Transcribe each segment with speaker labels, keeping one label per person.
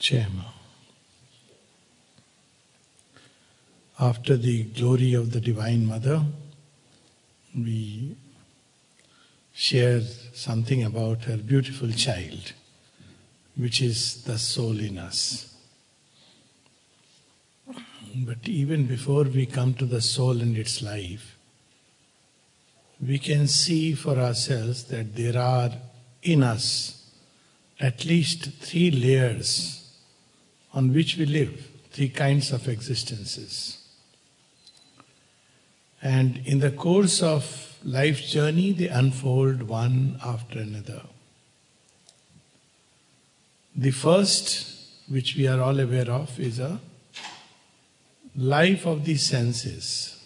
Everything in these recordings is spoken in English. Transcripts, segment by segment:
Speaker 1: Chema. After the glory of the Divine Mother, we share something about her beautiful child, which is the soul in us. But even before we come to the soul and its life, we can see for ourselves that there are in us at least 3 layers on which we live, 3 kinds of existences. And in the course of life's journey, they unfold one after another. The first, which we are all aware of, is a life of the senses.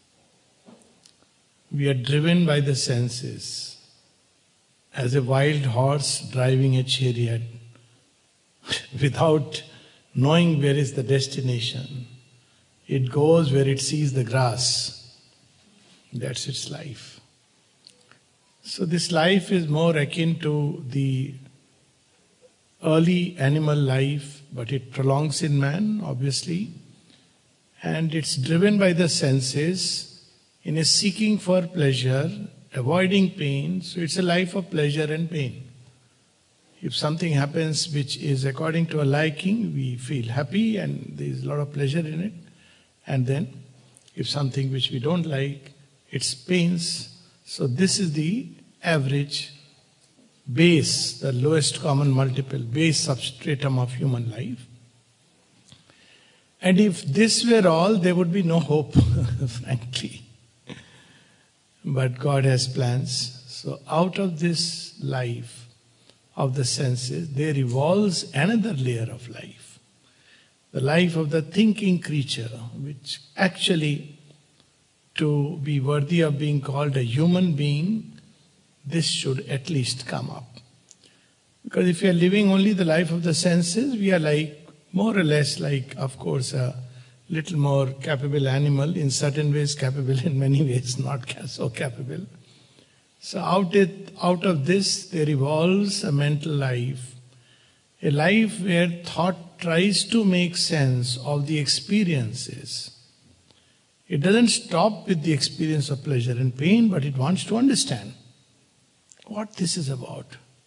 Speaker 1: We are driven by the senses, as a wild horse driving a chariot without knowing where is the destination. It goes where it sees the grass. That's its life. So this life is more akin to the early animal life, but it prolongs in man, obviously. And it's driven by the senses in a seeking for pleasure, avoiding pain. So it's a life of pleasure and pain. If something happens which is according to our liking, we feel happy and there is a lot of pleasure in it. And then if something which we don't like, it's pains. So this is the average base, the lowest common multiple, base substratum of human life. And if this were all, there would be no hope, frankly. But God has plans. So out of this life of the senses, there evolves another layer of life. The life of the thinking creature, which actually, to be worthy of being called a human being, this should at least come up. Because if we are living only the life of the senses, we are like, more or less like, of course, a little more capable animal, in certain ways capable, in many ways not so capable. So out of this there evolves a mental life, a life where thought tries to make sense of the experiences. It doesn't stop with the experience of pleasure and pain, but it wants to understand what this is about.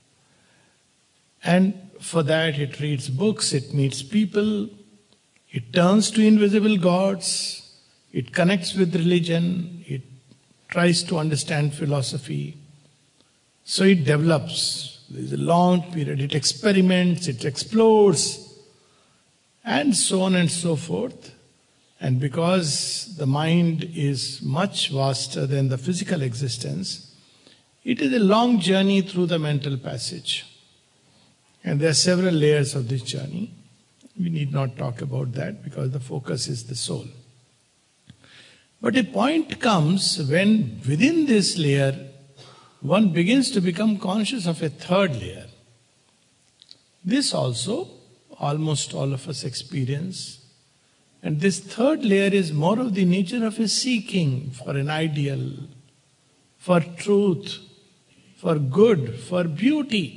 Speaker 1: And for that it reads books, it meets people, it turns to invisible gods, it connects with religion, it tries to understand philosophy. So it develops. There is a long period. It experiments, it explores, and so on and so forth. And because the mind is much vaster than the physical existence, it is a long journey through the mental passage. And there are several layers of this journey. We need not talk about that because the focus is the soul. But a point comes when within this layer, one begins to become conscious of a third layer. This also, almost all of us experience. And this third layer is more of the nature of a seeking for an ideal, for truth, for good, for beauty.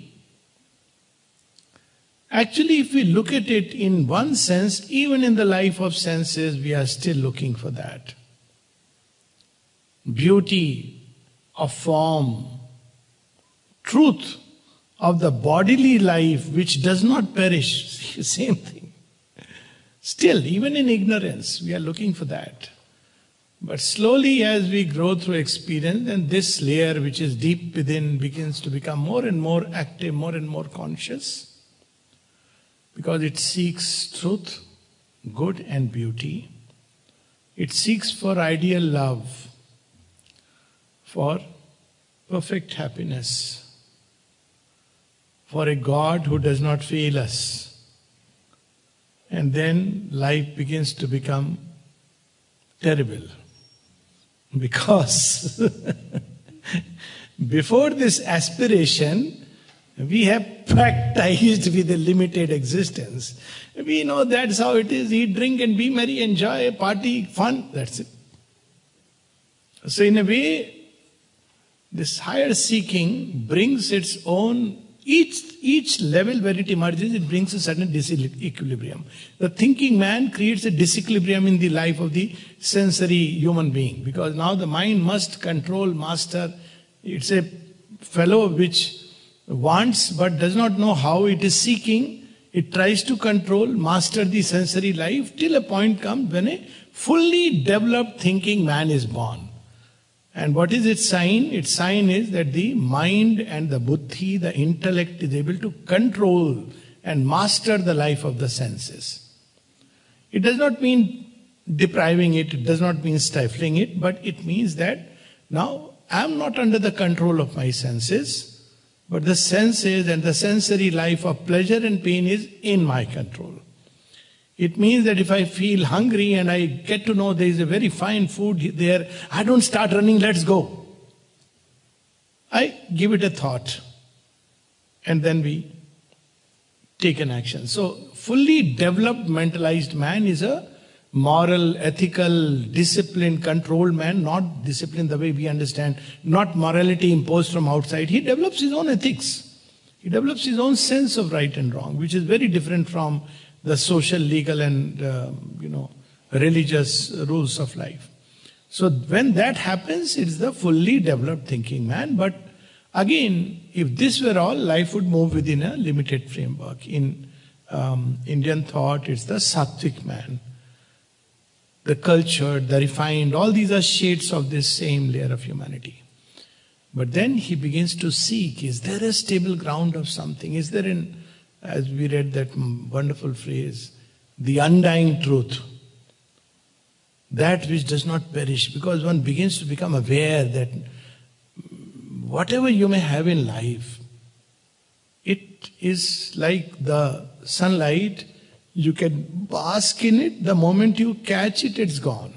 Speaker 1: Actually, if we look at it in one sense, even in the life of senses, we are still looking for that. Beauty of form, truth of the bodily life which does not perish, same thing. Still, even in ignorance, we are looking for that. But slowly as we grow through experience, then this layer which is deep within begins to become more and more active, more and more conscious. Because it seeks truth, good and beauty. It seeks for ideal love, for perfect happiness, for a God who does not fail us. And then life begins to become terrible. Because before this aspiration, we have practiced with a limited existence. We know that's how it is. Eat, drink and be merry, enjoy, party, fun. That's it. So in a way, this higher seeking brings its own Each level where it emerges, it brings a certain disequilibrium. The thinking man creates a disequilibrium in the life of the sensory human being, because now the mind must control, master. It's a fellow which wants but does not know how. It is seeking. It tries to control, master the sensory life till a point comes when a fully developed thinking man is born. And what is its sign? Its sign is that the mind and the buddhi, the intellect, is able to control and master the life of the senses. It does not mean depriving it, it does not mean stifling it, but it means that now I am not under the control of my senses, but the senses and the sensory life of pleasure and pain is in my control. It means that if I feel hungry and I get to know there is a very fine food there, I don't start running, let's go. I give it a thought and then we take an action. So, fully developed mentalized man is a moral, ethical, disciplined, controlled man, not disciplined the way we understand, not morality imposed from outside. He develops his own ethics. He develops his own sense of right and wrong, which is very different from the social, legal and religious rules of life. So when that happens, it's the fully developed thinking man. But again, if this were all, life would move within a limited framework. In Indian thought, it's the sattvic man. The cultured, the refined, all these are shades of this same layer of humanity. But then he begins to seek, is there a stable ground of something? Is there an, as we read that wonderful phrase, the undying truth, that which does not perish, because one begins to become aware that whatever you may have in life, it is like the sunlight, you can bask in it, the moment you catch it, it's gone.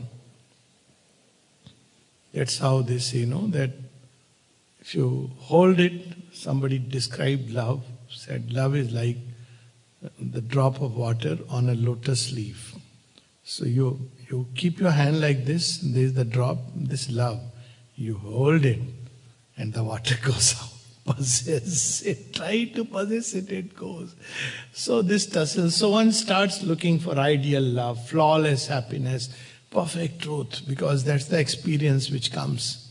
Speaker 1: That's how they say, that if you hold it, somebody described love, said love is like the drop of water on a lotus leaf. So you keep your hand like this, there is the drop, this love. You hold it and the water goes out. Possess it, try to possess it, it goes. So this tussle, so one starts looking for ideal love, flawless happiness, perfect truth, because that's the experience which comes.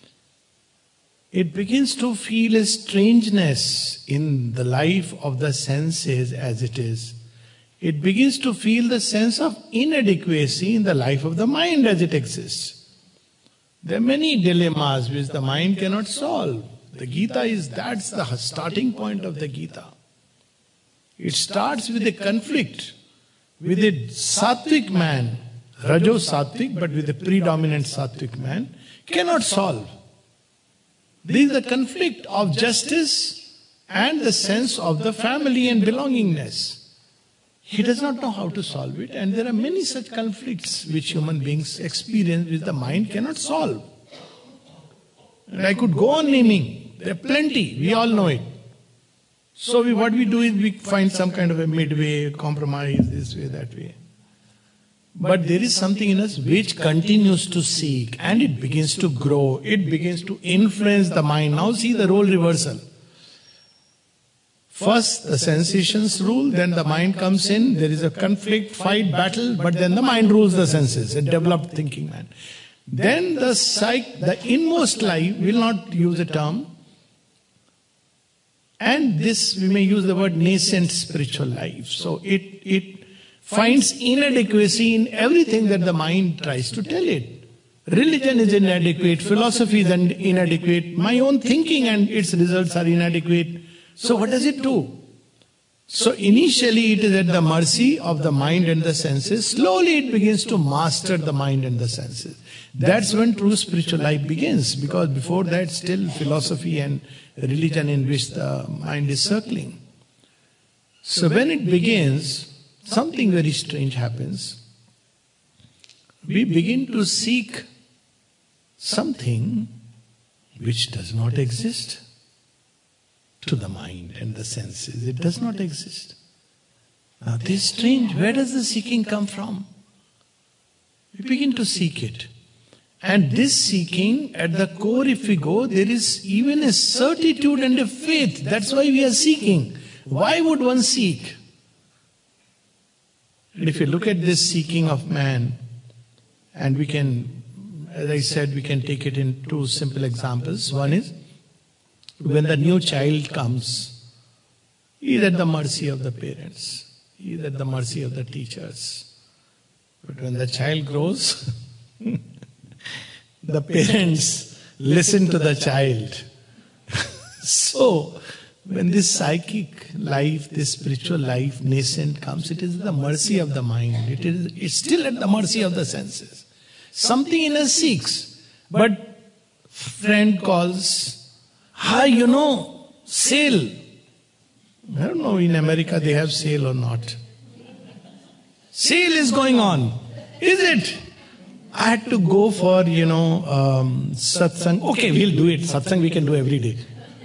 Speaker 1: It begins to feel a strangeness in the life of the senses as it is. It begins to feel the sense of inadequacy in the life of the mind as it exists. There are many dilemmas which the mind cannot solve. The Gita that's the starting point of the Gita. It starts with a conflict with a sattvic man, Rajo sattvic, but with a predominant sattvic man, cannot solve. There is the conflict of justice and the sense of the family and belongingness. He does not know how to solve it, and there are many such conflicts which human beings experience which the mind cannot solve. And I could go on naming. There are plenty, we all know it. So what we do is we find some kind of a midway, compromise this way, that way. But there is something in us which continues to seek, and it begins to grow, it begins to influence the mind. Now see the role reversal. First the sensations rule, then the mind comes in, there is a conflict, fight, battle, but then the mind rules the senses, a developed thinking man. Then the inmost life, will not use a term, and this we may use the word nascent spiritual life. So it finds inadequacy in everything that the mind tries to tell it. Religion is inadequate, philosophy is inadequate, my own thinking and its results are inadequate. So what does it do? So initially it is at the mercy of the mind and the senses. Slowly it begins to master the mind and the senses. That's when true spiritual life begins, because before that still philosophy and religion in which the mind is circling. So when it begins, something very strange happens. We begin to seek something which does not exist to the mind and the senses. It does not exist. Now this is strange. Where does the seeking come from? We begin to seek it. And this seeking, at the core, if we go, there is even a certitude and a faith. That's why we are seeking. Why would one seek? And if you look at this seeking of man, and we can, as I said, we can take it in two simple examples. One is, when the new child comes, he is at the mercy of the parents. He is at the mercy of the teachers. But when the child grows, the parents listen to the child. So, when this psychic life, this spiritual life, nascent comes, it is the mercy of the mind. It's still at the mercy of the senses. Something in us seeks. But friend calls, sale. I don't know in America they have sale or not. Sale is going on. Is it? I had to go for, satsang. Okay, we'll do it. Satsang we can do every day.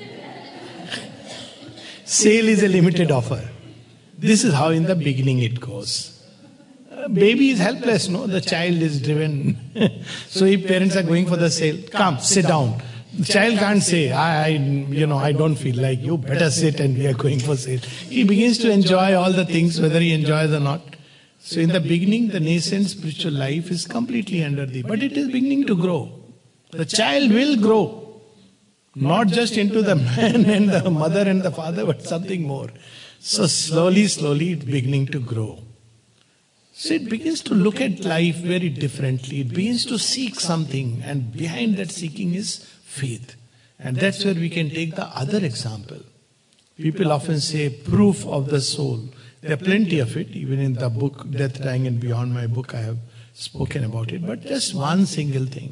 Speaker 1: Sale is a limited offer. This is how in the beginning it goes. Baby is helpless, no? The child is driven. So if parents are going for the sale, come, sit down. The child can't say, I don't feel like, you better sit and we are going for sale. He begins to enjoy all the things, whether he enjoys or not. So in the beginning, the nascent spiritual life is completely under but it is beginning to grow. The child will grow. Not just into the man and the mother and the father, but something more. So slowly it's beginning to grow. So it begins to look at life very differently. It begins to seek something, and behind that seeking is faith. And that's where we can take the other example. People often say proof of the soul. There are plenty of it, even in the book Death, Dying and Beyond, my book, I have spoken about it. But just one single thing.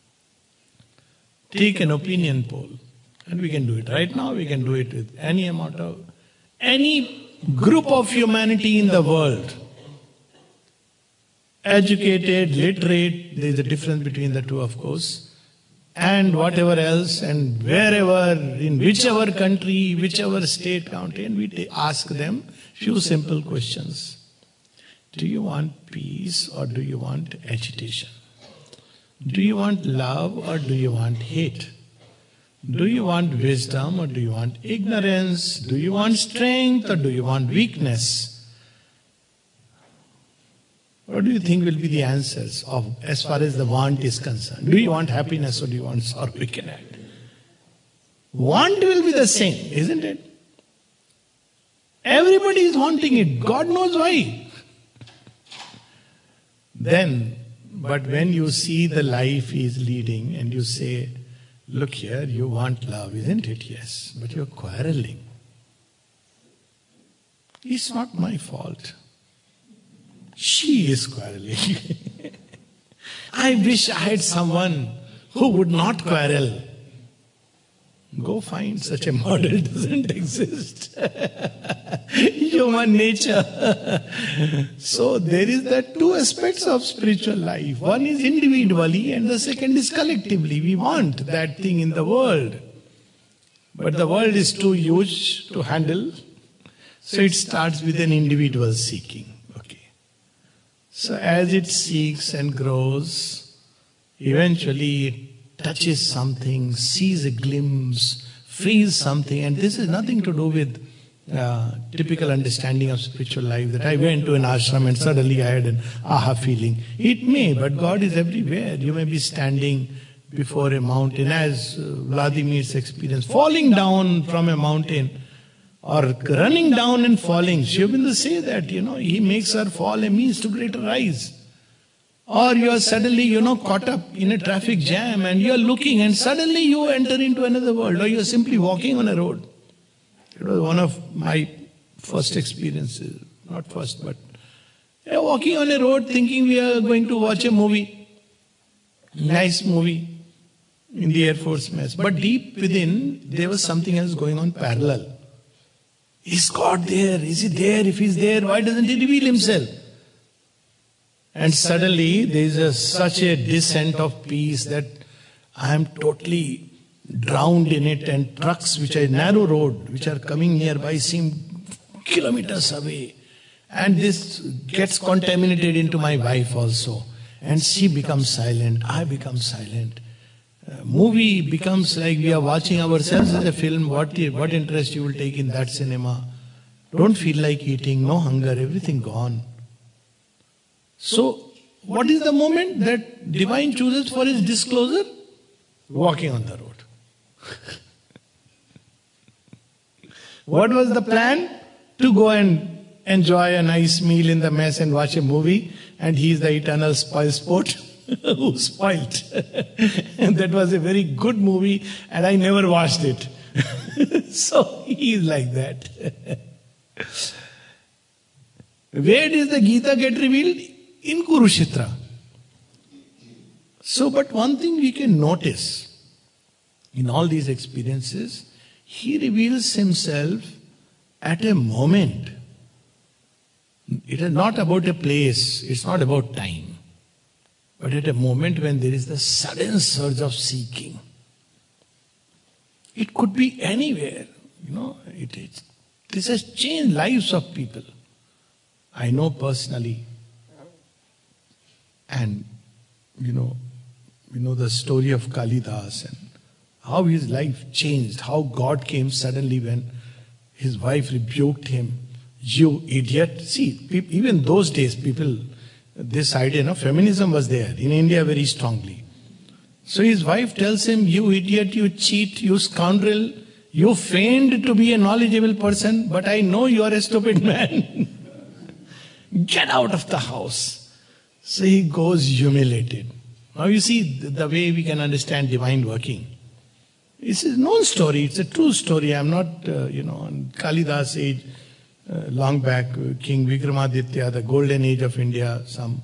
Speaker 1: Take an opinion poll, and we can do it right now. We can do it with any group of humanity in the world. Educated, literate, there is a difference between the two, of course, and whatever else, and wherever, in whichever country, whichever state, county, and we ask them few simple questions. Do you want peace or do you want agitation? Do you want love or do you want hate? Do you want wisdom or do you want ignorance? Do you want strength or do you want weakness? What do you think will be the answers as far as the want is concerned? Do you want happiness or do you want sorrow? We can add. Want will be the same, isn't it? Everybody is wanting it. God knows why. But when you see the life he is leading and you say, look here, you want love, isn't it? Yes, but you're quarreling. It's not my fault. She is quarreling. I wish I had someone who would not quarrel. Go find such a model, doesn't exist. Human nature. So there is the two aspects of spiritual life. One is individually and the second is collectively. We want that thing in the world. But the world is too huge to handle. So it starts with an individual seeking. So as it seeks and grows, eventually it touches something, sees a glimpse, feels something. And this is nothing to do with typical understanding of spiritual life, that I went to an ashram and suddenly I had an aha feeling. It may, but God is everywhere. You may be standing before a mountain, as Vladimir's experience, falling down from a mountain, or running down and falling. Sri Aurobindo say that, he makes her fall a means to greater rise. Or you are suddenly, caught up in a traffic jam and you are looking and suddenly you enter into another world, or you are simply walking on a road. It was one of my first experiences, not first, but walking on a road thinking we are going to watch a movie, nice movie in the Air Force mess. But deep within, there was something else going on parallel. Is God there? Is he there? If he's there, why doesn't he reveal himself? And suddenly there is such a descent of peace that I am totally drowned in it, and trucks which are narrow road, which are coming nearby, seem kilometers away. And this gets contaminated into my wife also. And she becomes silent, I become silent. Movie becomes like we are watching ourselves as a film. What interest you will take in that cinema? Don't feel like eating, no hunger, everything gone. So, what is the moment that divine chooses for his disclosure? Walking on the road. What was the plan? To go and enjoy a nice meal in the mess and watch a movie, and he is the eternal spoil sport who spoiled. And that was a very good movie, and I never watched it. So he is like that. Where does the Gita get revealed? In Kurukshetra. So, but one thing we can notice in all these experiences, he reveals himself at a moment. It is not about a place, it's not about time, but at a moment when there is the sudden surge of seeking. It could be anywhere, this has changed lives of people. I know personally, and we know the story of Kalidas and how his life changed, how God came suddenly when his wife rebuked him. You idiot. See, even those days, people, this idea, feminism was there in India very strongly. So his wife tells him, you idiot, you cheat, you scoundrel, you feigned to be a knowledgeable person, but I know you are a stupid man. Get out of the house. So he goes humiliated. Now you see the way we can understand divine working. It's a known story, it's a true story. I'm not, in Kalidas' age, long back, King Vikramaditya, the golden age of India, some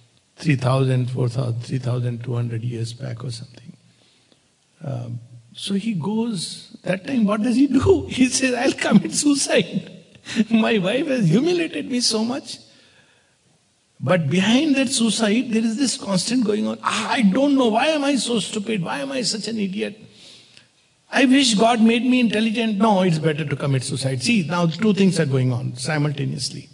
Speaker 1: 3,200 years back or something. So he goes, that time what does he do? He says, I'll commit suicide. My wife has humiliated me so much. But behind that suicide, there is this constant going on. I don't know, why am I so stupid? Why am I such an idiot? I wish God made me intelligent. No, it's better to commit suicide. See, now two things are going on simultaneously.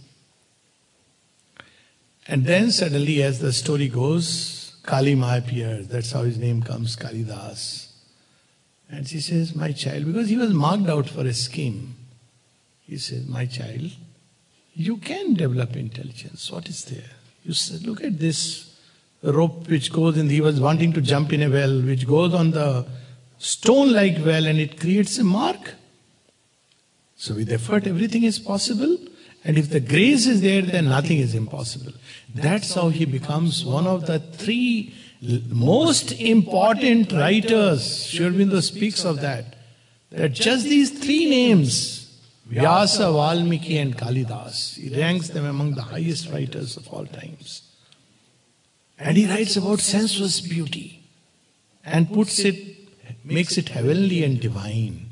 Speaker 1: And then suddenly, as the story goes, Kali Ma appears. That's how his name comes, Kalidas. And she says, my child, because he was marked out for a scheme. He says, my child, you can develop intelligence. What is there? You said, look at this rope which goes in. He was wanting to jump in a well, which goes on the stone-like well, and it creates a mark. So with effort, everything is possible. And if the grace is there, then nothing is impossible. That's how he becomes one of the three most important writers. Sri Aurobindo speaks of that. That just these three names, Vyasa, Valmiki and Kalidas, he ranks them among the highest writers of all times. And he writes about sensuous beauty and makes it heavenly and divine.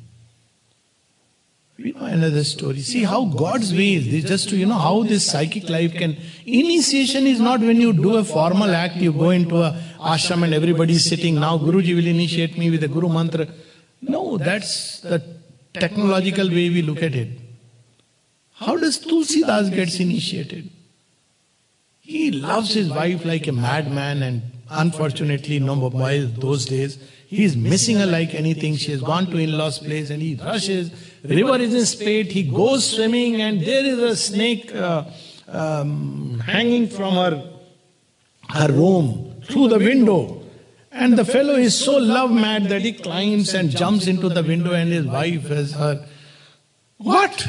Speaker 1: We know another story. See how God's ways, just to how this psychic life can... Initiation is not when you do a formal act, you go into a ashram and everybody is sitting, now Guruji will initiate me with a Guru mantra. No, that's the technological way we look at it. How does Tulsidas gets initiated? He loves his wife like a madman, and unfortunately no mobile those days. He is missing her like anything. She has gone to in-laws' place and he rushes. River is in spate. He goes swimming and there is a snake hanging from her room through the window. And the fellow is so love mad that he climbs and jumps into the window, and his wife has her. What?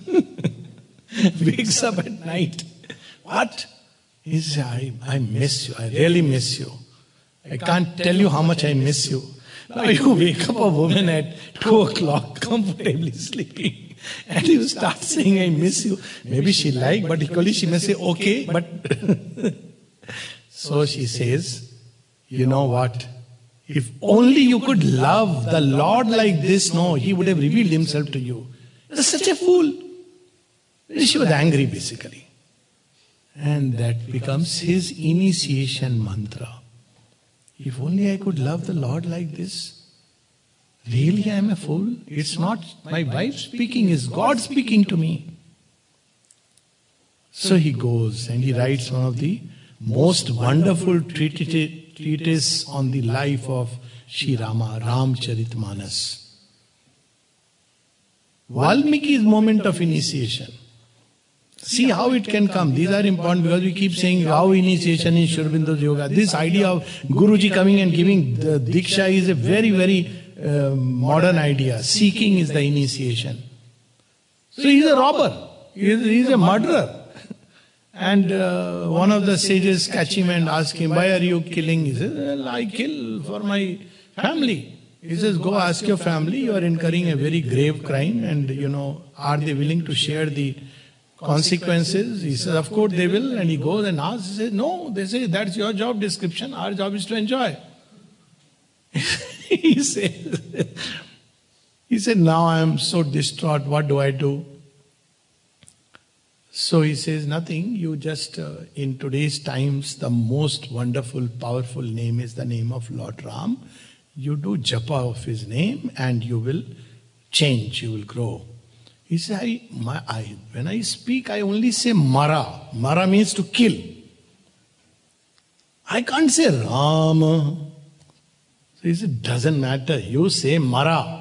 Speaker 1: Wakes up at night. What? He says, I miss you. I really miss you. I can't tell you how much I miss you. Now you wake up a woman at 2 o'clock, comfortably sleeping, and you start saying, I miss you. Maybe she like, but equally she may say, okay, but... So she says, you know what? If only you could love the Lord like this, no, He would have revealed Himself to you. You're such a fool. She was angry basically. And that becomes his initiation mantra. If only I could love the Lord like this. Really I am a fool? It's not my wife speaking, it's God speaking to me. So he goes and he writes one of the most wonderful treatise on the life of Sri Rama, Ramcharitmanas. Valmiki's moment of initiation. See how it can come. These are important because we keep saying how initiation in Sri Aurobindo's yoga. This idea of Guruji coming and giving the Diksha is a very, very modern idea. Seeking is the initiation. So he's a robber. He's a murderer. And one of the sages catch him and ask him, why are you killing? He says, well, I kill for my family. He says, go ask your family, you are incurring a very grave crime and are they willing to share the consequences? He says, of course they will. And he goes and asks, he says, no, they say, that's your job description, our job is to enjoy. He said, now I am so distraught, what do I do? So he says, nothing, you just, in today's times, the most wonderful, powerful name is the name of Lord Ram. You do japa of his name and you will change, you will grow. He said, when I speak, I only say Mara. Mara means to kill. I can't say Rama. So he said, doesn't matter, you say Mara.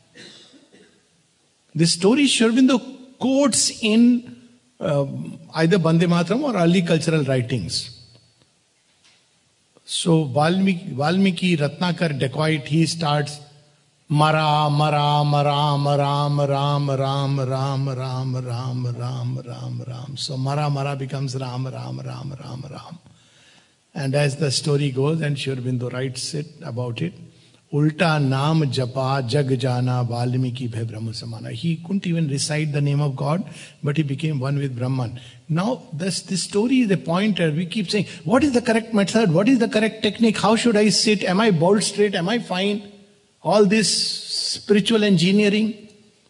Speaker 1: This story Sri Aurobindo quotes in either Bande Mataram or early cultural writings. So Valmiki Ratnakar dacoit, he starts Mara, Mara, Mara, Ram, Ram, Ram, Ram, Ram, Ram, Ram, Ram, Ram. So Mara becomes Ram, Ram, Ram, Ram, Ram. And as the story goes, and Sri Aurobindo writes it about it, Ulta Naam Japa Jag Jana Valmiki Bhe Brahma Samana. He couldn't even recite the name of God, but he became one with Brahman. Now, this story is a pointer. We keep saying, what is the correct method? What is the correct technique? How should I sit? Am I bolt straight? Am I fine? All this spiritual engineering.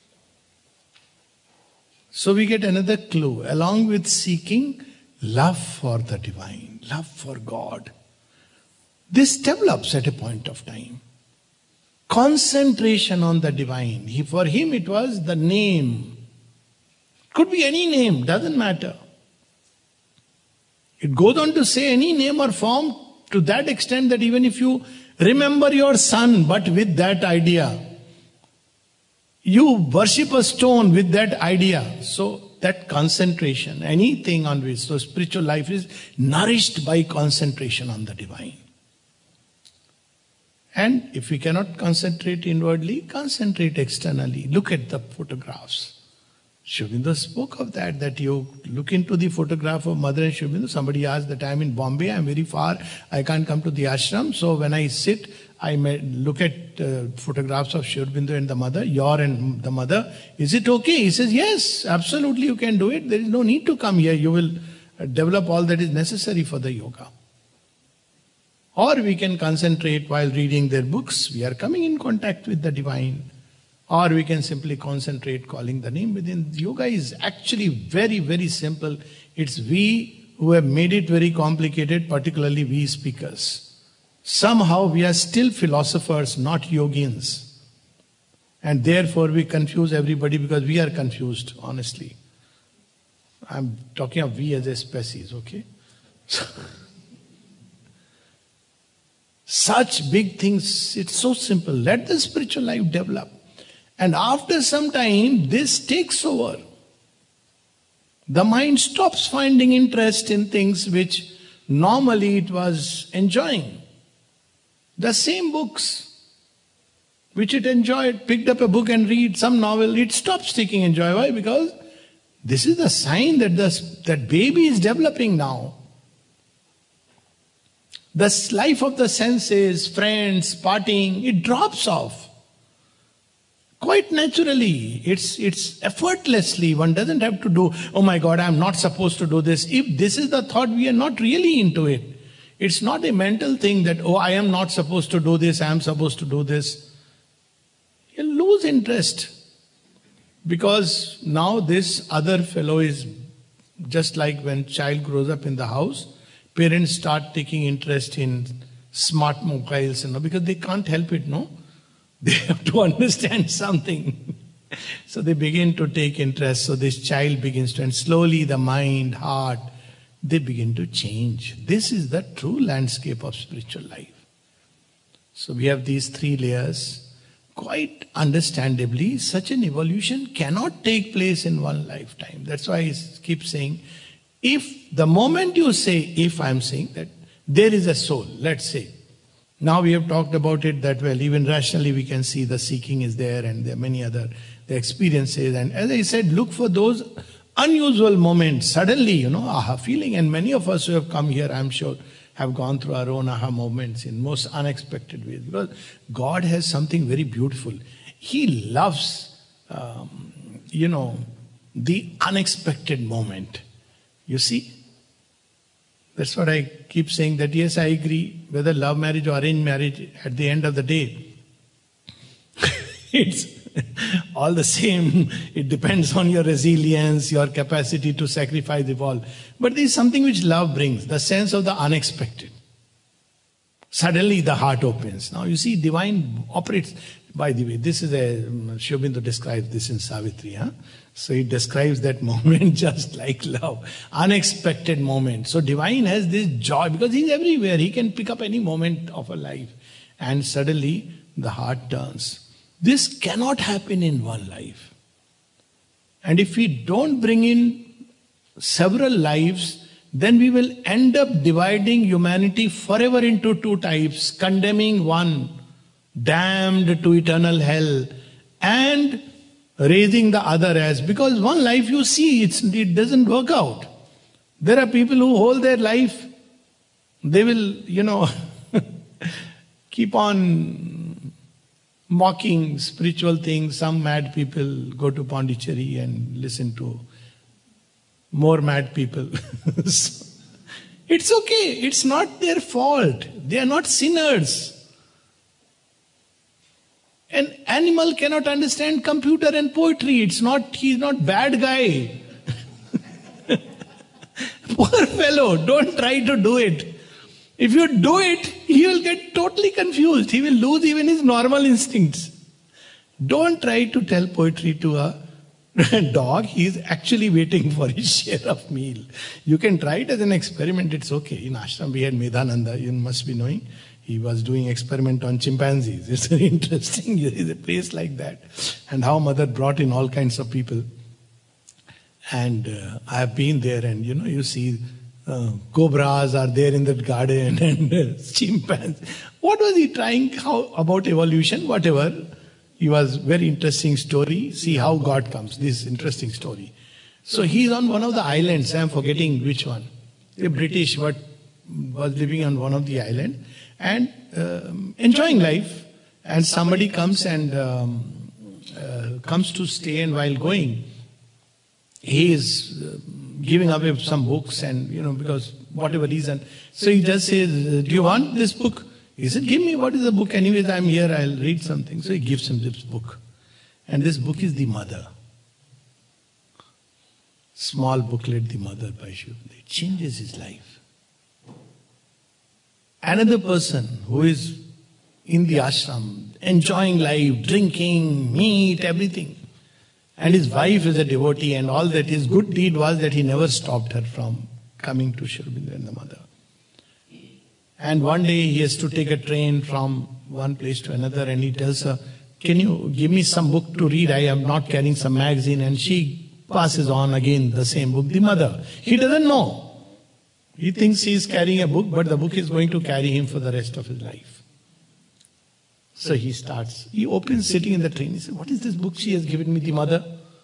Speaker 1: So we get another clue. Along with seeking, love for the divine, love for God. This develops at a point of time. Concentration on the divine. For him it was the name. Could be any name, doesn't matter. It goes on to say any name or form to that extent that even if you remember your son but with that idea, you worship a stone with that idea. So that concentration, anything on which, so spiritual life is nourished by concentration on the divine. And if we cannot concentrate inwardly, concentrate externally. Look at the photographs. Sri Aurobindo spoke of that you look into the photograph of Mother and Sri Aurobindo. Somebody asked that I am in Bombay, I am very far, I can't come to the ashram. So when I sit, I may look at photographs of Sri Aurobindo and the Mother, your and the Mother. Is it okay? He says, yes, absolutely you can do it. There is no need to come here. You will develop all that is necessary for the yoga. Or we can concentrate while reading their books. We are coming in contact with the divine. Or we can simply concentrate calling the name within. Yoga is actually very, very simple. It's we who have made it very complicated, particularly we speakers. Somehow we are still philosophers, not yogins. And therefore we confuse everybody because we are confused, honestly. I'm talking of we as a species, okay? Such big things, it's so simple. Let the spiritual life develop. And after some time, this takes over. The mind stops finding interest in things which normally it was enjoying. The same books which it enjoyed, picked up a book and read some novel, it stops taking enjoy. Why? Because this is the sign that that baby is developing now. The life of the senses, friends, partying, it drops off. Quite naturally, it's effortlessly. One doesn't have to do, oh my God, I'm not supposed to do this. If this is the thought, we are not really into it. It's not a mental thing that, oh, I am not supposed to do this, I am supposed to do this. You lose interest. Because now this other fellow is just like when child grows up in the house, parents start taking interest in smart mobiles, because they can't help it, no? They have to understand something. So they begin to take interest. So this child begins to, and slowly the mind, heart they begin to change. This is the true landscape of spiritual life. So we have these three layers. Quite understandably, such an evolution cannot take place in one lifetime. That's why I keep saying, if the moment you say, if I'm saying that there is a soul, let's say. Now we have talked about it that well, even rationally we can see the seeking is there and there are many other the experiences. And as I said, look for those unusual moments. Suddenly, aha feeling. And many of us who have come here, I'm sure, have gone through our own aha moments in most unexpected ways. Because God has something very beautiful. He loves, the unexpected moment. You see? That's what I keep saying, that yes, I agree, whether love marriage or arranged marriage, at the end of the day, it's all the same. It depends on your resilience, your capacity to sacrifice, evolve. But there is something which love brings, the sense of the unexpected. Suddenly the heart opens. Now you see, divine operates. By the way, this is Sri Aurobindo describes this in Savitri. So he describes that moment just like love. Unexpected moment. So divine has this joy because he's everywhere. He can pick up any moment of a life. And suddenly the heart turns. This cannot happen in one life. And if we don't bring in several lives, then we will end up dividing humanity forever into two types, condemning one, damned to eternal hell, and raising the other as, because one life you see, it doesn't work out. There are people who hold their life, they will, keep on mocking spiritual things. Some mad people go to Pondicherry and listen to more mad people. It's okay, it's not their fault. They are not sinners. An animal cannot understand computer and poetry. He's not bad guy. Poor fellow, don't try to do it. If you do it, he will get totally confused. He will lose even his normal instincts. Don't try to tell poetry to a dog. He is actually waiting for his share of meal. You can try it as an experiment. It's okay. In ashram we had Medhananda. You must be knowing. He was doing experiment on chimpanzees. It's very interesting. There is a place like that. And how mother brought in all kinds of people. And I have been there and you see cobras are there in that garden and chimpanzees. What was he trying? How about evolution? Whatever. He was very interesting story. See how God comes. This interesting story. So he's on one of the islands. I am forgetting which one. A British was living on one of the islands. And enjoying life, and somebody comes and comes to stay, and while going, he is giving away some books, and because whatever reason, so he just says, "Do you want this book?" He said, "Give me, what is the book? Anyways, I'm here, I'll read something." So he gives him this book, and this book is The Mother. Small booklet, The Mother by Sri Aurobindo. It changes his life. Another person who is in the ashram, enjoying life, drinking, meat, everything. And his wife is a devotee, and all that his good deed was that he never stopped her from coming to Sri Aurobindo and the Mother. And one day he has to take a train from one place to another, and he tells her, "Can you give me some book to read? I am not carrying some magazine." And she passes on again the same book, The Mother. He doesn't know. He thinks he is carrying a book, but the book is going to carry him for the rest of his life. So he opens sitting in the train. He says, "What is this book she has given me, The Mother?"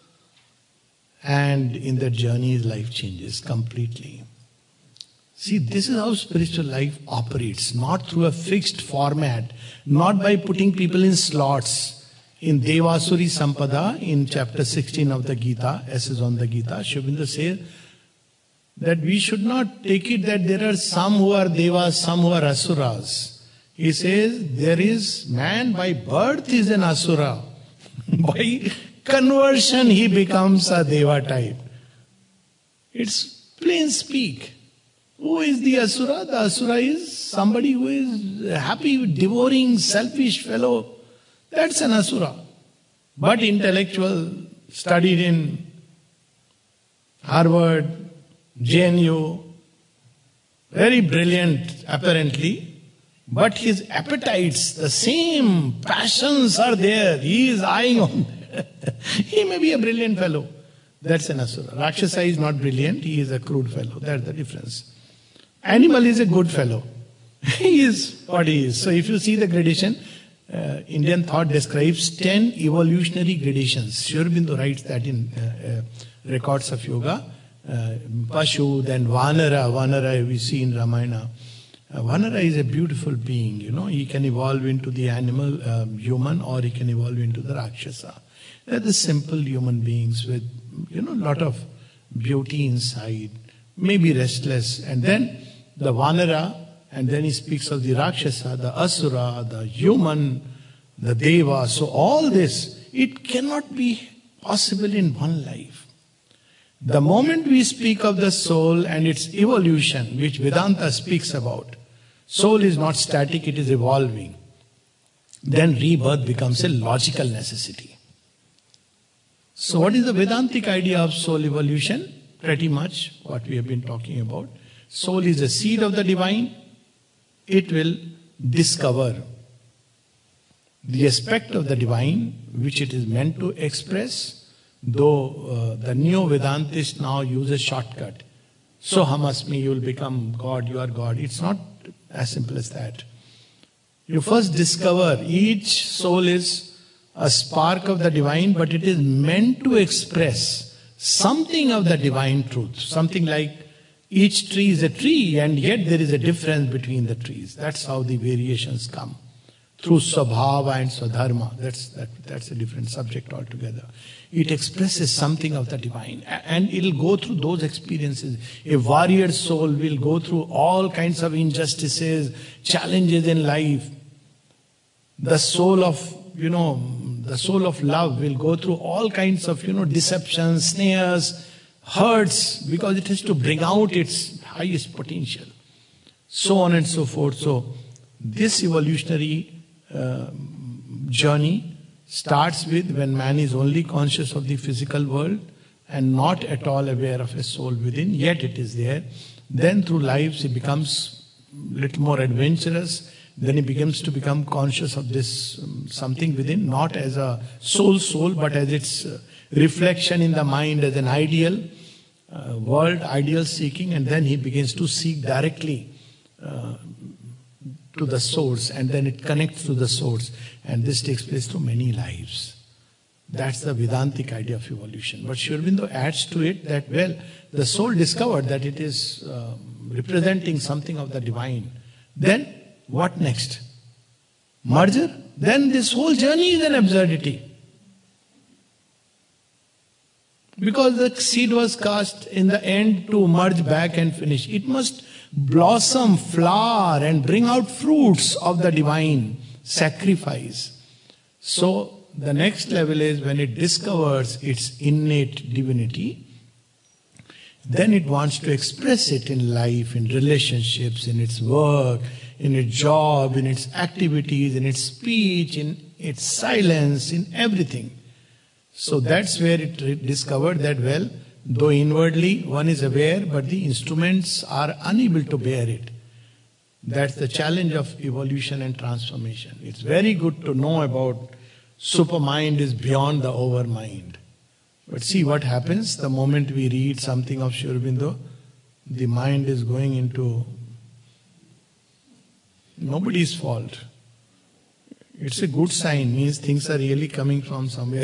Speaker 1: And in that journey, his life changes completely. See, this is how spiritual life operates, not through a fixed format, not by putting people in slots. In Devasuri Sampada, in chapter 16 of the Gita, S is on the Gita, Sri Aurobindo says, that we should not take it that there are some who are devas, some who are asuras. He says there is man by birth is an asura. By conversion he becomes a deva type. It's plain speak. Who is the asura? The asura is somebody who is happy, devouring, selfish fellow. That's an asura. But intellectual, studied in Harvard, JNU, very brilliant apparently, but his appetites, the same passions are there. He is eyeing on. He may be a brilliant fellow. That's an asura. Rakshasa is not brilliant, he is a crude fellow. That's the difference. Animal is a good fellow. He is what he is. So if you see the gradation, Indian thought describes 10 evolutionary gradations. Sri Aurobindo writes that in Records of Yoga. Pashu, then Vanara. Vanara we see in Ramayana. Vanara is a beautiful being, He can evolve into the animal, human, or he can evolve into the Rakshasa. They're the simple human beings with, lot of beauty inside, maybe restless. And then the Vanara, and then he speaks of the Rakshasa, the Asura, the human, the Deva. So all this, it cannot be possible in one life. The moment we speak of the soul and its evolution, which Vedanta speaks about, soul is not static, it is evolving. Then rebirth becomes a logical necessity. So what is the Vedantic idea of soul evolution? Pretty much what we have been talking about. Soul is a seed of the divine. It will discover the aspect of the divine which it is meant to express, though the neo-Vedantist now use a shortcut. So Hamasmi, you will become God, you are God. It's not as simple as that. You first discover each soul is a spark of the divine, but it is meant to express something of the divine truth. Something like each tree is a tree and yet there is a difference between the trees. That's how the variations come. Through Swabhava and Swadharma. That's a different subject altogether. It expresses something of the divine. And it'll go through those experiences. A warrior soul will go through all kinds of injustices, challenges in life. The soul of love will go through all kinds of, deceptions, snares, hurts, because it has to bring out its highest potential. So on and so forth. So this evolutionary journey starts with when man is only conscious of the physical world and not at all aware of a soul within, yet it is there. Then through lives he becomes a little more adventurous. Then he begins to become conscious of this something within, not as a soul, but as its reflection in the mind, as an ideal world, ideal seeking, and then he begins to seek directly to the source, and then it connects to the source, and this takes place through many lives. That's the Vedantic idea of evolution. But Sri Aurobindo adds to it that, the soul discovered that it is representing something of the divine. Then what next? Merger? Then this whole journey is an absurdity. Because the seed was cast in the end to merge back and finish. It must blossom, flower, and bring out fruits of the divine sacrifice. So the next level is when it discovers its innate divinity, then it wants to express it in life, in relationships, in its work, in its job, in its activities, in its speech, in its silence, in everything. So that's where it discovered that, though inwardly one is aware, but the instruments are unable to bear it. That's the challenge of evolution and transformation. It's very good to know about supermind is beyond the overmind. But see what happens the moment we read something of Sri Aurobindo, the mind is going into nobody's fault. It's a good sign, means things are really coming from somewhere.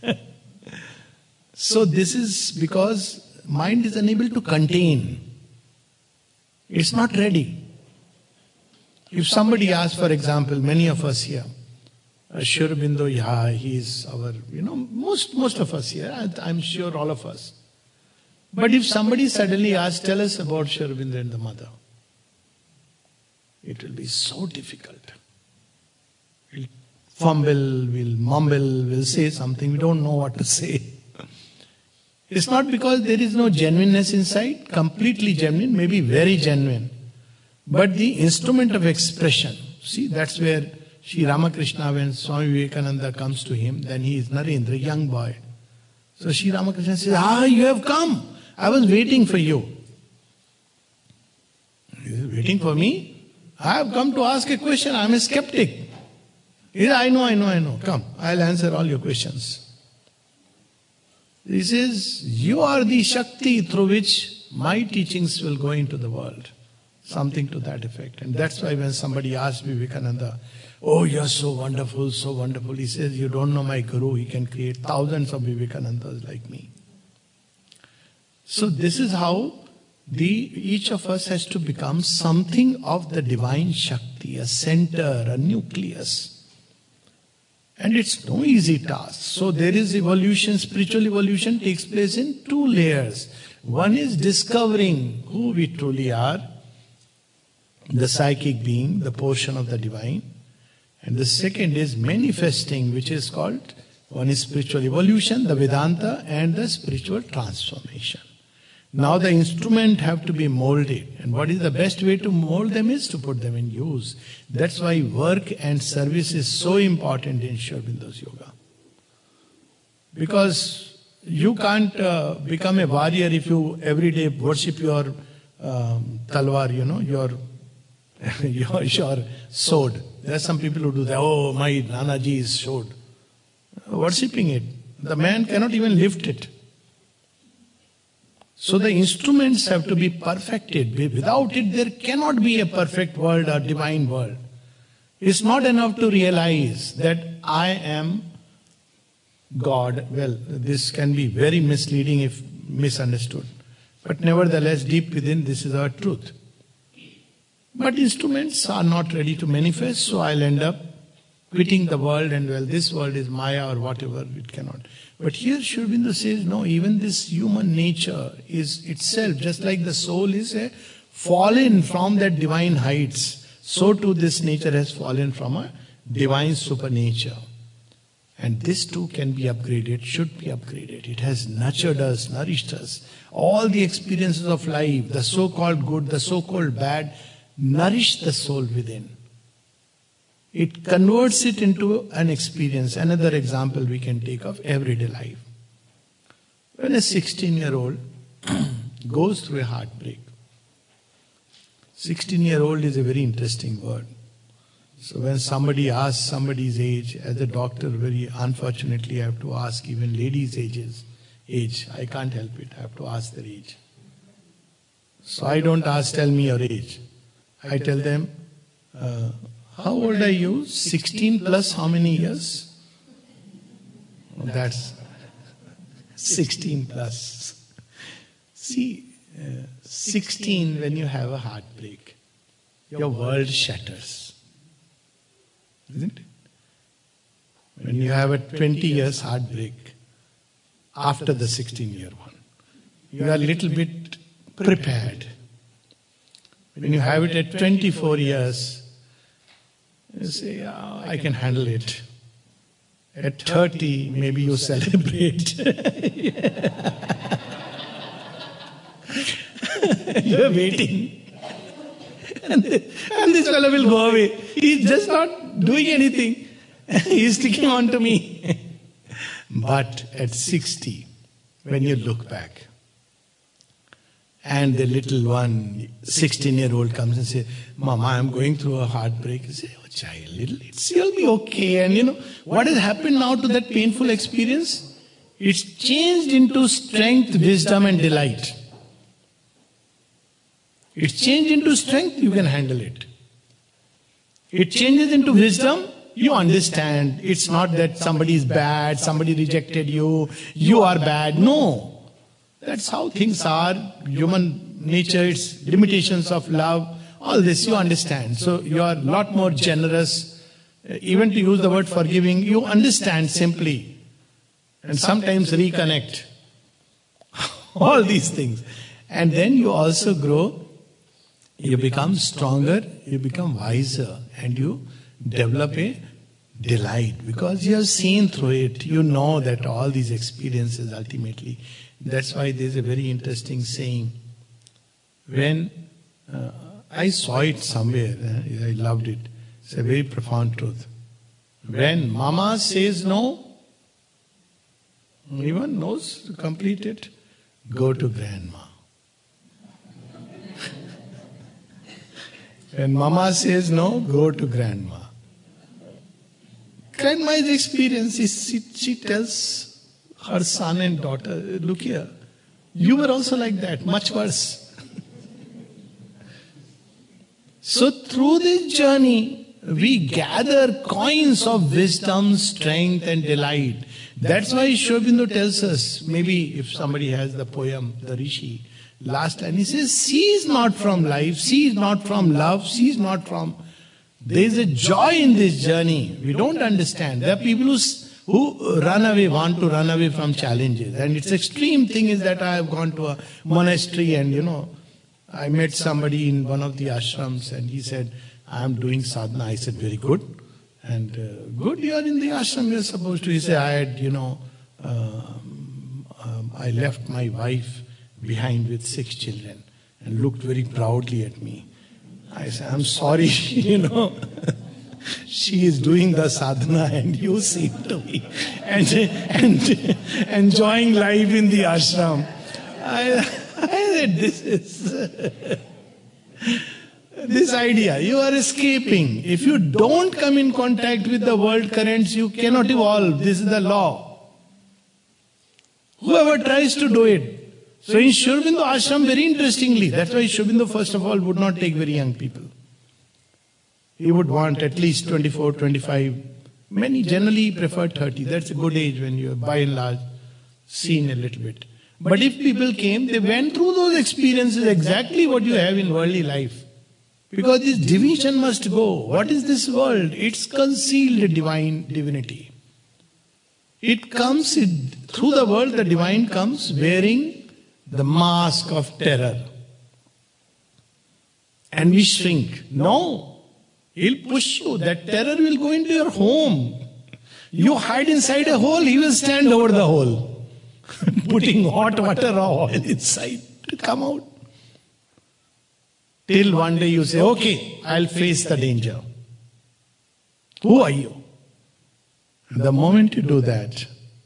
Speaker 1: So this is because mind is unable to contain. It's not ready. If somebody asks, for example, many of us here, Sri Aurobindo, he is our, most of us here, I'm sure all of us. But if somebody suddenly asks, tell us about Sri Aurobindo and the mother, it will be so difficult. We'll fumble, we'll mumble, we'll say something, we don't know what to say. It's not because there is no genuineness inside, completely genuine, maybe very genuine. But the instrument of expression, see, that's where Sri Ramakrishna, when Swami Vivekananda comes to him, then he is Narendra, young boy. So Sri Ramakrishna says, you have come. I was waiting for you. waiting for me? I have come to ask a question. I am a skeptic. Yeah, I know. Come, I'll answer all your questions. He says, you are the Shakti through which my teachings will go into the world. Something to that effect. And that's why when somebody asked Vivekananda, oh, you're so wonderful, so wonderful. He says, you don't know my Guru. He can create thousands of Vivekanandas like me. So this is how each of us has to become something of the divine Shakti, a center, a nucleus. And it's no easy task. So there is evolution, spiritual evolution takes place in two layers. One is discovering who we truly are, the psychic being, the portion of the divine. And the second is manifesting, which is called, one is spiritual evolution, the Vedanta, and the spiritual transformation. Now the instruments have to be molded. And what is the best way to mold them is to put them in use. That's why work and service is so important in Sri Aurobindo's yoga. Because you can't become a warrior if you every day worship your talwar, your sword. There are some people who do that. Oh, my Nanaji's sword. Worshipping it. The man cannot even lift it. So the instruments have to be perfected. Without it, there cannot be a perfect world or divine world. It's not enough to realize that I am God. Well, this can be very misleading if misunderstood. But nevertheless, deep within, this is our truth. But instruments are not ready to manifest, so I'll end up quitting the world and, well, this world is Maya or whatever, it cannot. But here Sri Aurobindo says, no, even this human nature is itself, just like the soul is fallen from that divine heights, so too this nature has fallen from a divine supernature. And this too can be upgraded, should be upgraded. It has nurtured us, nourished us. All the experiences of life, the so-called good, the so-called bad, nourish the soul within. It converts it into an experience. Another example we can take of everyday life. When a 16-year-old goes through a heartbreak, 16-year-old is a very interesting word. So when somebody asks somebody's age, as a doctor, very unfortunately I have to ask even ladies' age. I can't help it, I have to ask their age. So I don't ask, tell me your age. I tell them, how old are you? 16 plus how many years? That's 16 plus. See, 16 when you have a heartbreak, your world shatters. Isn't it? When you have a 20 years heartbreak, after the 16-year one, you are a little bit prepared. When you have it at 24 years, you say, oh, I can handle it. At 30, maybe you celebrate. You're waiting. And this fellow will go away. He's just not doing anything. He's sticking on to me. But at 60, when you look back, and the little one, 16-year-old comes and says, Mama, I'm going through a heartbreak. You say, oh child, it'll be okay. And what has happened now to that painful experience? It's changed into strength, wisdom and delight. It's changed into strength, you can handle it. It changes into wisdom, you understand. It's not that somebody is bad, somebody rejected you, you are bad. No. That's how things are. Human nature, its limitations of love, all this you understand. So you are a lot more generous. Even to use the word forgiving, you understand simply. And sometimes reconnect. All these things. And then you also grow. You become stronger, you become wiser, and you develop a delight because you have seen through it. You know that all these experiences ultimately. That's why there's a very interesting saying. When I saw it somewhere, I loved it. It's a very profound truth. When Mama says no, anyone knows to complete it? Go to Grandma. When mama says no, go to grandma. Grandma's experience is she tells her son and daughter, look here, you were also like that, much worse. So through this journey, we gather coins of wisdom, strength and delight. That's why Sri Aurobindo tells us, maybe if somebody has the poem, the Rishi, last line, he says, cease not from life, cease not from love, cease not from... There is a joy in this journey. We don't understand. There are people who run away, want to run away from challenges. And its extreme thing is that I have gone to a monastery and I met somebody in one of the ashrams and he said, I am doing sadhana. I said, very good. And good, you are in the ashram, you are supposed to. He said, I had, I left my wife behind with 6 children and looked very proudly at me. I said, I'm sorry, she is doing the sadhana and you seem to be and enjoying life in the ashram. I said, this is this idea. You are escaping. If you don't come in contact with the world currents, you cannot evolve. This is the law. Whoever tries to do it. So in Sri Aurobindo ashram, very interestingly, that's why Sri Aurobindo first of all would not take very young people. He would want at least 24, 25. Many generally prefer 30. That's a good age when you are by and large seen a little bit. But if people came, they went through those experiences exactly what you have in worldly life. Because this division must go. What is this world? It's concealed divinity. It comes through the world, the divine comes wearing the mask of terror. And we shrink. No. He'll push you. That terror will go into your home. You hide inside a hole, he will stand over the hole. Putting hot water or oil inside to come out. Till one day you say, okay, I'll face the danger. Who are you? The moment you do that,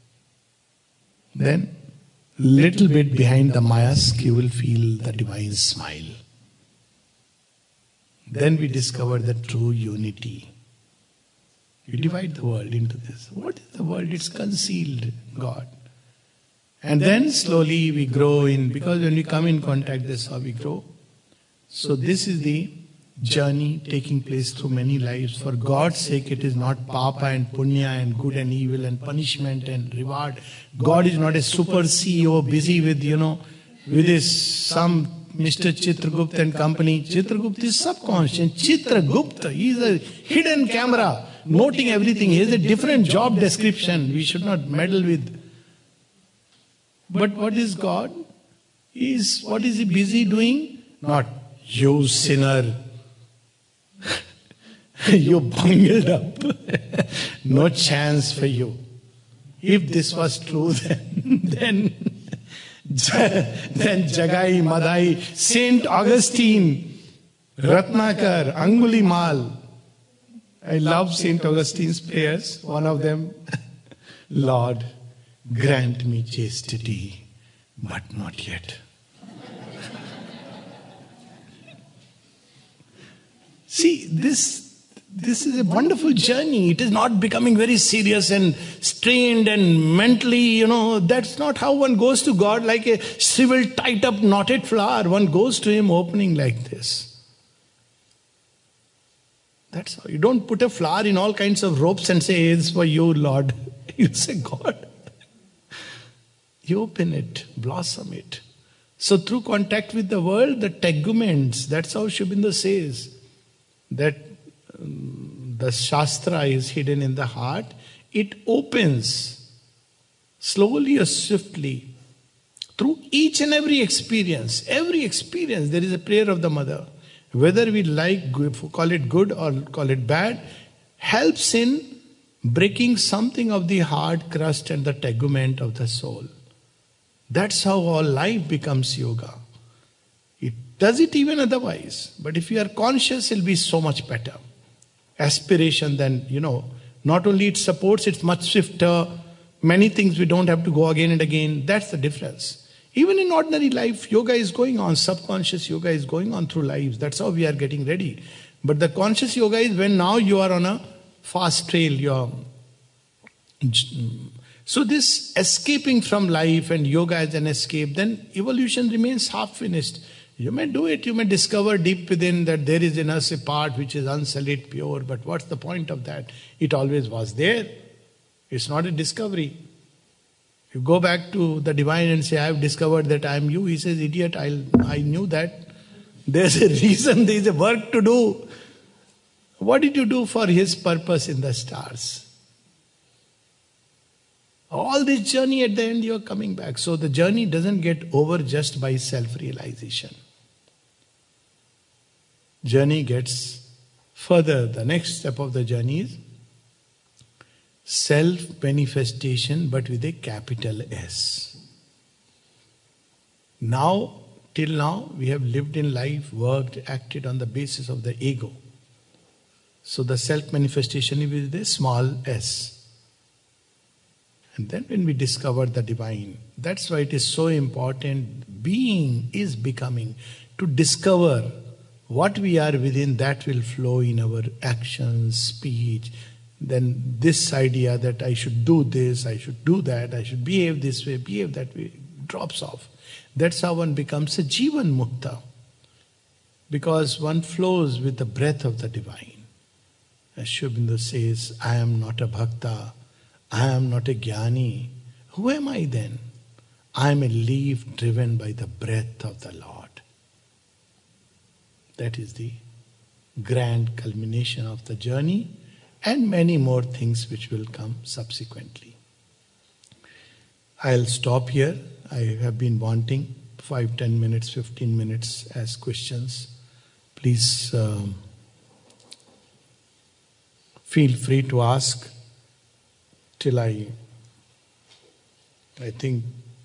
Speaker 1: then little bit behind the mask you will feel the divine smile. Then we discover the true unity. You divide the world into this. What is the world? It's concealed God. And then slowly we grow in, because when we come in contact, that's how we grow. So this is the journey taking place through many lives. For God's sake, it is not papa and punya and good and evil and punishment and reward. God is not a super CEO busy with, with his some Mr. Chitragupta and company. Chitragupta is subconscious. Chitragupta, he is a hidden camera, noting everything. He has a different job description. We should not meddle with. But what is God? What is he busy doing? Not, you sinner. You bungled up. No chance for you. If this was true, then Jagai, Madai, Saint Augustine, Ratnakar, Angulimal. I love Saint Augustine's prayers. One of them, Lord, grant me chastity, but not yet. See, this is a wonderful journey. It is not becoming very serious and strained and mentally, that's not how one goes to God like a shriveled, tied up, knotted flower. One goes to Him opening like this. That's how. You don't put a flower in all kinds of ropes and say, it's for you, Lord. You say, God. You open it, blossom it. So through contact with the world, the teguments, that's how Sri Aurobindo says, that the Shastra is hidden in the heart. It opens slowly or swiftly through each and every experience. Every experience, there is a prayer of the mother. Whether we call it good or call it bad, helps in breaking something of the hard crust and the tegument of the soul. That's how all life becomes yoga. It does it even otherwise. But if you are conscious, it'll be so much better. Aspiration then, not only it supports, it's much swifter. Many things we don't have to go again and again. That's the difference. Even in ordinary life, yoga is going on. Subconscious yoga is going on through lives. That's how we are getting ready. But the conscious yoga is when now you are on a fast trail. So this escaping from life and yoga as an escape, then evolution remains half finished. You may do it, you may discover deep within that there is in us a part which is unsullied, pure, but what's the point of that? It always was there. It's not a discovery. You go back to the divine and say, I have discovered that I am you. He says, idiot, I knew that. There's a reason, there's a work to do. What did you do for his purpose in the stars? All this journey, at the end you are coming back. So the journey doesn't get over just by self-realization. Journey gets further. The next step of the journey is self-manifestation, but with a capital S. Now, till now, we have lived in life, worked, acted on the basis of the ego. So the self-manifestation is with a small s. And then when we discover the divine, that's why it is so important. Being is becoming. To discover what we are within, that will flow in our actions, speech. Then this idea that I should do this, I should do that, I should behave this way, behave that way, drops off. That's how one becomes a Jivan Mukta. Because one flows with the breath of the divine. As Sri Aurobindo says, I am not a bhakta, I am not a jnani. Who am I then? I am a leaf driven by the breath of the Lord. That is the grand culmination of the journey, and many more things which will come subsequently. I'll stop here. I have been wanting 5, 10 minutes, 15 minutes as questions. Please feel free to ask till I think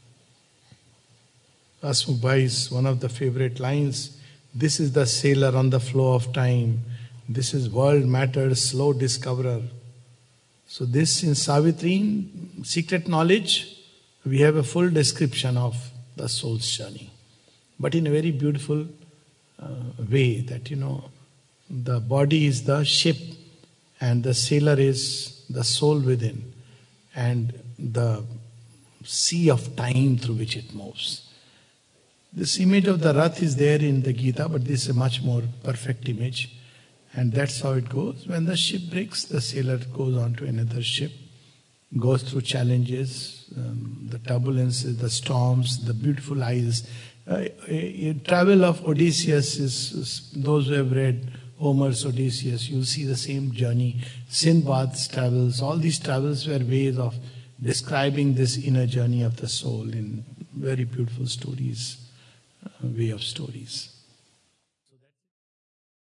Speaker 1: Hasmukh Bhai's one of the favorite lines, this is the sailor on the flow of time. This is world matters, slow discoverer. So this in Savitri, in Secret Knowledge, we have a full description of the soul's journey. But in a very beautiful way that, the body is the ship and the sailor is the soul within and the sea of time through which it moves. This image of the Rath is there in the Gita, but this is a much more perfect image. And that's how it goes. When the ship breaks, the sailor goes on to another ship, goes through challenges, the turbulences, the storms, the beautiful isles. A travel of Odysseus is those who have read Homer's Odysseus, you'll see the same journey. Sindbad's travels, all these travels were ways of describing this inner journey of the soul in very beautiful stories, way of stories.